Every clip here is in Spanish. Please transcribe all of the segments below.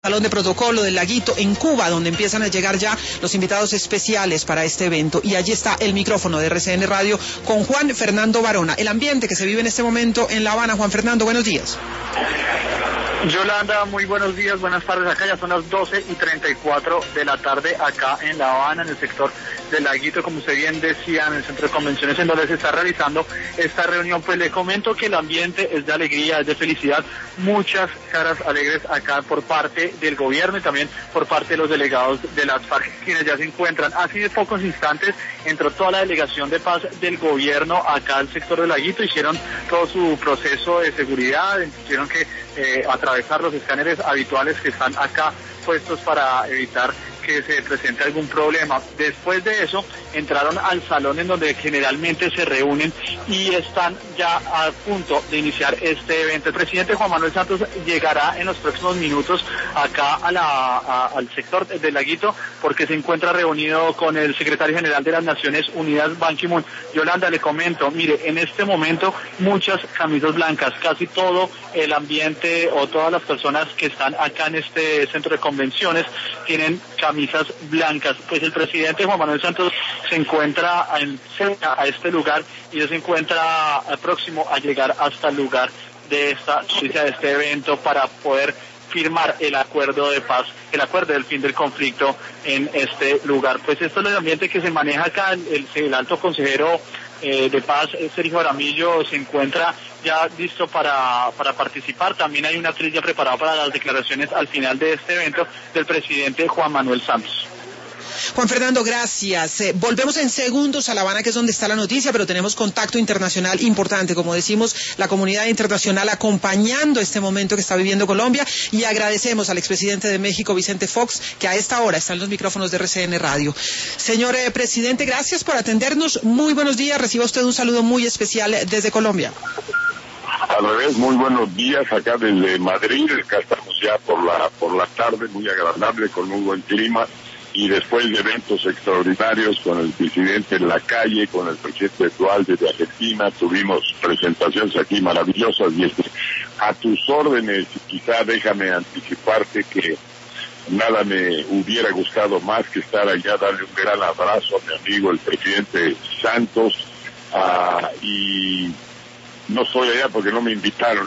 Salón de Protocolo del Laguito en Cuba, donde empiezan a llegar ya los invitados especiales para este evento. Y allí está el micrófono de RCN Radio con Juan Fernando Barona. El ambiente que se vive en este momento en La Habana. Juan Fernando, buenos días. Yolanda, muy buenos días, buenas tardes. Acá ya son las 12:34 de la tarde acá en La Habana, en el sector del Laguito, como usted bien decía, en el centro de convenciones en donde se está realizando esta reunión. Pues le comento que el ambiente es de alegría, es de felicidad, muchas caras alegres acá por parte del gobierno y también por parte de los delegados de las FARC, quienes ya se encuentran. Hace de pocos instantes entró toda la delegación de paz del gobierno acá al sector del Laguito, hicieron todo su proceso de seguridad, tuvieron que atravesar los escáneres habituales que están acá puestos para evitar que se presente algún problema. Después de eso entraron al salón en donde generalmente se reúnen y están ya a punto de iniciar este evento. El presidente Juan Manuel Santos llegará en los próximos minutos acá al sector del Laguito, porque se encuentra reunido con el secretario general de las Naciones Unidas, Ban Ki-moon. Yolanda, le comento, mire, en este momento muchas camisas blancas, casi todo el ambiente o todas las personas que están acá en este centro de convenciones tienen camisas blancas. Pues el presidente Juan Manuel Santos se encuentra cerca a este lugar y se encuentra próximo a llegar hasta el lugar de esta noticia, de este evento, para poder firmar el acuerdo de paz, el acuerdo del fin del conflicto en este lugar. Pues esto es el ambiente que se maneja acá. El alto consejero de paz, Sergio Aramillo, se encuentra ya listo para participar. También hay una trilla preparada para las declaraciones al final de este evento del presidente Juan Manuel Santos. Juan Fernando, gracias. Volvemos en segundos a La Habana, que es donde está la noticia, pero tenemos contacto internacional importante, como decimos, la comunidad internacional acompañando este momento que está viviendo Colombia, y agradecemos al expresidente de México, Vicente Fox, que a esta hora está en los micrófonos de RCN Radio. Señor presidente, gracias por atendernos. Muy buenos días. Reciba usted un saludo muy especial desde Colombia. Al revés, muy buenos días acá desde Madrid. Acá estamos ya por la tarde, muy agradable, con un buen clima. Y después de eventos extraordinarios con el presidente en la calle, con el presidente Dualde de Argentina, tuvimos presentaciones aquí maravillosas y a tus órdenes. Quizá déjame anticiparte que nada me hubiera gustado más que estar allá, darle un gran abrazo a mi amigo el presidente Santos, y no estoy allá porque no me invitaron.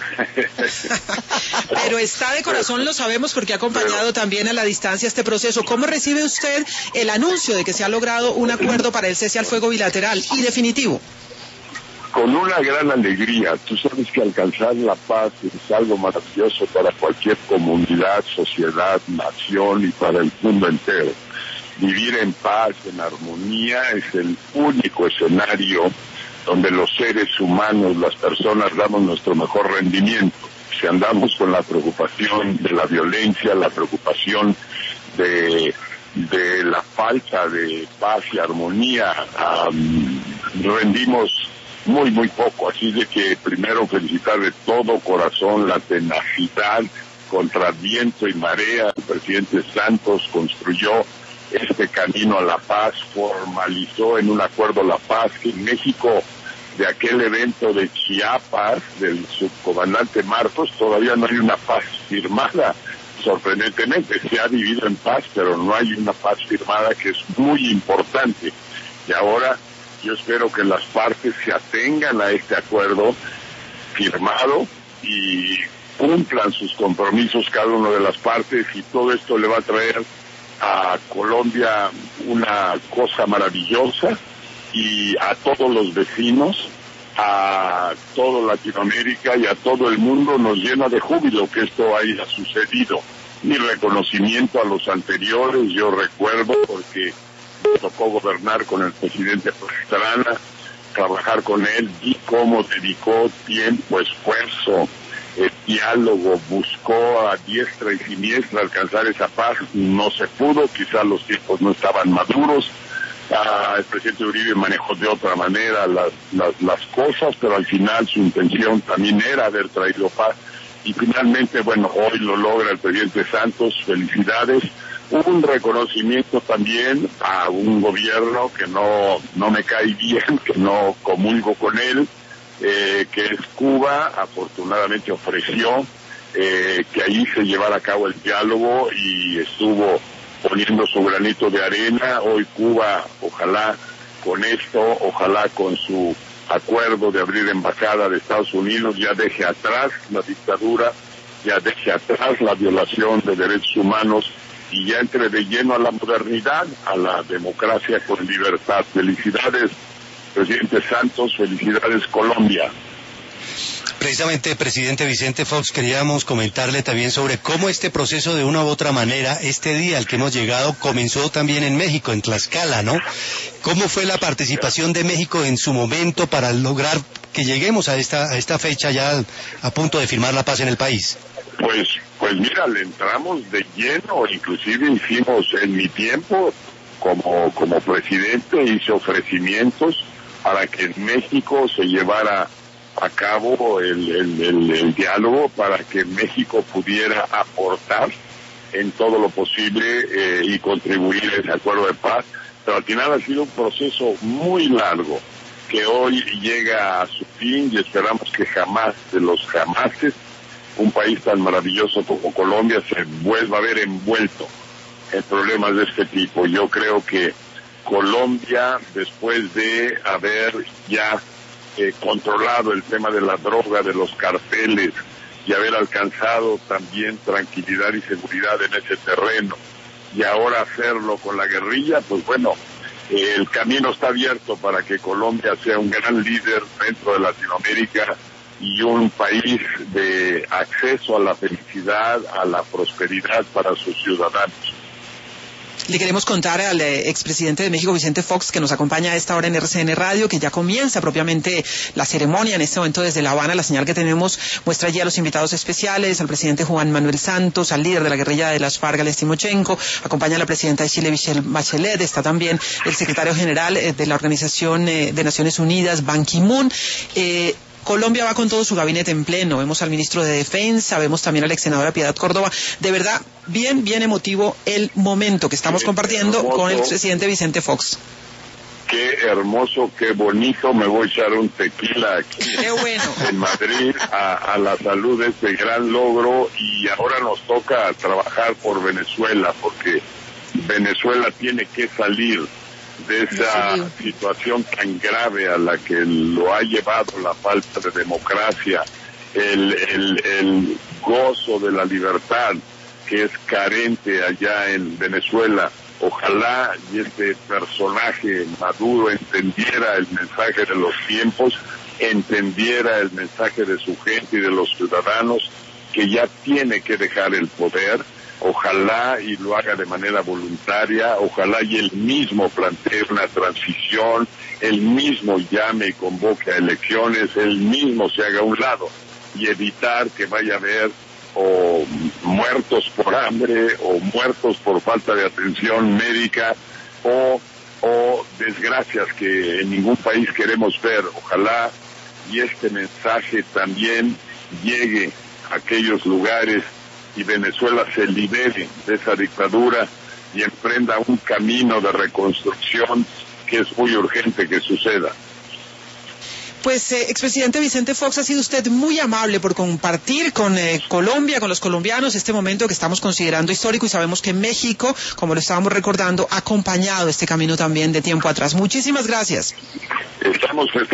Pero está de corazón, lo sabemos, porque ha acompañado también a la distancia este proceso. ¿Cómo recibe usted el anuncio de que se ha logrado un acuerdo para el cese al fuego bilateral y definitivo? Con una gran alegría. Tú sabes que alcanzar la paz es algo maravilloso para cualquier comunidad, sociedad, nación y para el mundo entero. Vivir en paz, en armonía, es el único escenario donde los seres humanos, las personas, damos nuestro mejor rendimiento. Si andamos con la preocupación de la violencia, la preocupación de la falta de paz y armonía, rendimos muy, muy poco. Así de que primero felicitar de todo corazón la tenacidad contra viento y marea. El presidente Santos construyó este camino a la paz, formalizó en un acuerdo la paz que en México, de aquel evento de Chiapas, del subcomandante Marcos, todavía no hay una paz firmada. Sorprendentemente, se ha vivido en paz, pero no hay una paz firmada, que es muy importante. Y ahora yo espero que las partes se atengan a este acuerdo firmado y cumplan sus compromisos cada una de las partes, y todo esto le va a traer a Colombia una cosa maravillosa, y a todos los vecinos, a toda Latinoamérica y a todo el mundo nos llena de júbilo que esto haya sucedido. Mi reconocimiento a los anteriores, yo recuerdo, porque me tocó gobernar con el presidente Pastrana, trabajar con él, y cómo dedicó tiempo, esfuerzo, diálogo, buscó a diestra y siniestra alcanzar esa paz. No se pudo, quizás los tiempos no estaban maduros. El presidente Uribe manejó de otra manera las cosas, pero al final su intención también era haber traído paz, y finalmente, bueno, hoy lo logra el presidente Santos. Felicidades. Un reconocimiento también a un gobierno que no me cae bien, que no comulgo con él, que es Cuba. Afortunadamente ofreció que ahí se llevara a cabo el diálogo y estuvo poniendo su granito de arena. Hoy Cuba, ojalá con esto, ojalá con su acuerdo de abrir embajada de Estados Unidos, ya deje atrás la dictadura, ya deje atrás la violación de derechos humanos y ya entre de lleno a la modernidad, a la democracia con libertad. Felicidades, presidente Santos, felicidades Colombia. Precisamente, presidente Vicente Fox, queríamos comentarle también sobre cómo este proceso de una u otra manera, este día al que hemos llegado, comenzó también en México, en Tlaxcala, ¿no? ¿Cómo fue la participación de México en su momento para lograr que lleguemos a esta fecha ya a punto de firmar la paz en el país? Pues mira, le entramos de lleno, inclusive hicimos en mi tiempo, como presidente, hice ofrecimientos para que en México se llevara a cabo el diálogo, para que México pudiera aportar en todo lo posible y contribuir a ese acuerdo de paz. Pero al final ha sido un proceso muy largo que hoy llega a su fin y esperamos que jamás de los jamases un país tan maravilloso como Colombia se vuelva a ver envuelto en problemas de este tipo. Yo creo que Colombia, después de haber ya controlado el tema de la droga, de los carteles, y haber alcanzado también tranquilidad y seguridad en ese terreno, y ahora hacerlo con la guerrilla, pues bueno, el camino está abierto para que Colombia sea un gran líder dentro de Latinoamérica y un país de acceso a la felicidad, a la prosperidad para sus ciudadanos. Le queremos contar al expresidente de México, Vicente Fox, que nos acompaña a esta hora en RCN Radio, que ya comienza propiamente la ceremonia en este momento desde La Habana. La señal que tenemos muestra allí a los invitados especiales, al presidente Juan Manuel Santos, al líder de la guerrilla de las FARC, Alex Timochenko, acompaña a la presidenta de Chile, Michelle Bachelet, está también el secretario general de la Organización de Naciones Unidas, Ban Ki-moon. Colombia va con todo su gabinete en pleno, vemos al ministro de Defensa, vemos también a la ex senadora Piedad Córdoba. De verdad, bien emotivo el momento que estamos compartiendo con el presidente Vicente Fox. Qué hermoso, qué bonito, me voy a echar un tequila aquí qué bueno. En Madrid a la salud de este gran logro, y ahora nos toca trabajar por Venezuela, porque Venezuela tiene que salir de esa situación tan grave a la que lo ha llevado la falta de democracia, el gozo de la libertad que es carente allá en Venezuela. Ojalá y este personaje Maduro entendiera el mensaje de los tiempos, entendiera el mensaje de su gente y de los ciudadanos, que ya tiene que dejar el poder. Ojalá y lo haga de manera voluntaria, ojalá y él mismo plantee una transición, él mismo llame y convoque a elecciones, él mismo se haga a un lado y evitar que vaya a haber o muertos por hambre o muertos por falta de atención médica o desgracias que en ningún país queremos ver. Ojalá y este mensaje también llegue a aquellos lugares y Venezuela se libere de esa dictadura y emprenda un camino de reconstrucción que es muy urgente que suceda. Pues, expresidente Vicente Fox, ha sido usted muy amable por compartir con Colombia, con los colombianos, este momento que estamos considerando histórico, y sabemos que México, como lo estábamos recordando, ha acompañado este camino también de tiempo atrás. Muchísimas gracias. Estamos